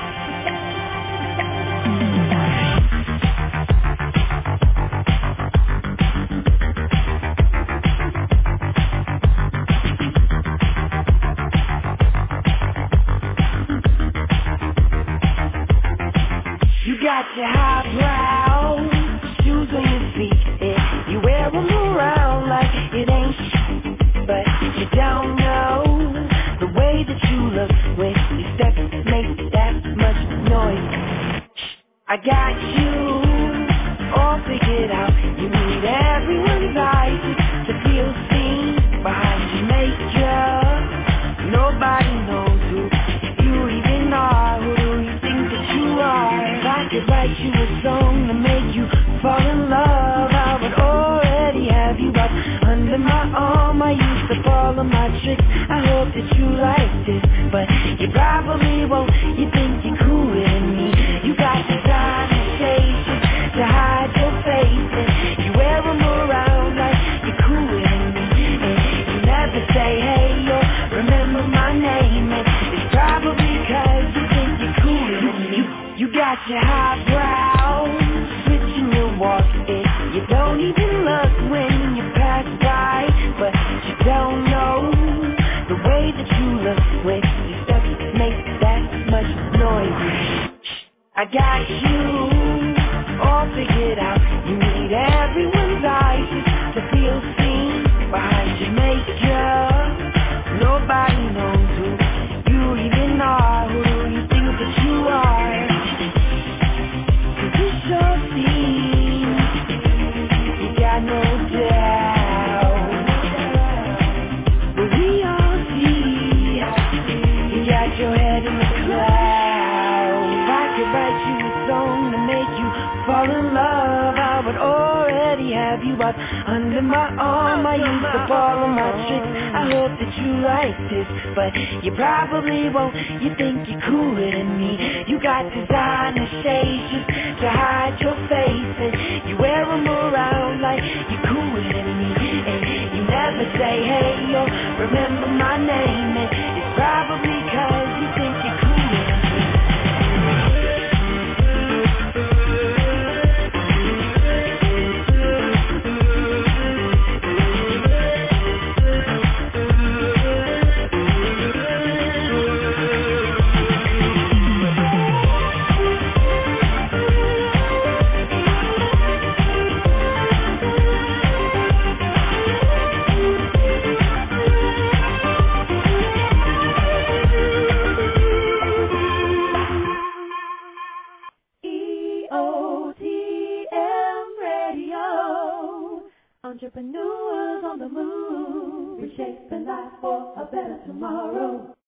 You got your highbrow shoes on your feet, and you wear them around like it ain't shit, but you don't know the way that you look when you step make that much noise. I got you all figured out. You need everyone's eyes to feel seen behind your makeup. Nobody knows who you even are. Who do you think that you are? If I could write you a song to make you fall in love, I would already have you up under my arm. I used up all of my tricks. I hope that you like this, but you probably won't. You think you're cooler than me. You got designer shades to hide your face, and you wear them around like you're cooler than me. And you never say, hey, yo, remember my name, and it's probably 'cause you think you're cooler than me. You got your highbrow, switching your walk, and you don't even look when you pass by, but you don't know the way that you look when I got you all figured out. You need everyone's eyes to feel seen behind your makeup. Nobody knows who you even are. Who do you think that you are? 'Cause it sure seems you got no doubt. But we all see you got your head in the clouds. If I could write you a song to make you fall in love, I would already have you up under my arm. I used to follow my tricks. I hope that you like this, but you probably won't. You think you're cooler than me. You got designer shades just to hide your face, and you wear them around like you're cooler than me. And you never say, hey, yo, remember my name. And it's probably 'cause you think you're cooler than me. EOTM Radio. Entrepreneurs on the move, reshaping life for a better tomorrow.